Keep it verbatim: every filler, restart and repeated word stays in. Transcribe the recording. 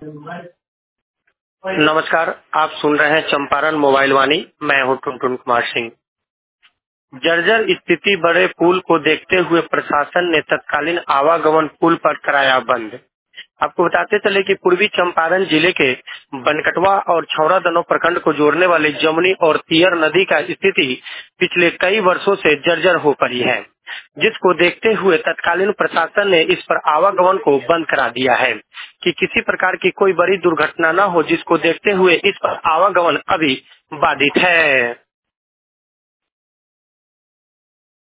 नमस्कार, आप सुन रहे हैं चंपारण मोबाइल वाणी। मैं हूं टुनटुन कुमार सिंह। जर्जर स्थिति बड़े पुल को देखते हुए प्रशासन ने तत्कालीन आवागमन पुल पर कराया बंद। आपको बताते चले कि पूर्वी चंपारण जिले के बनकटवा और छौड़ादानो प्रखंड को जोड़ने वाले जमुनी और तियर नदी का स्थिति पिछले कई वर्षों से जर्जर हो पड़ी है, जिसको देखते हुए तत्कालीन प्रशासन ने इस पर आवागमन को बंद करा दिया है कि किसी प्रकार की कोई बड़ी दुर्घटना न हो, जिसको देखते हुए इस पर आवागमन अभी बाधित है।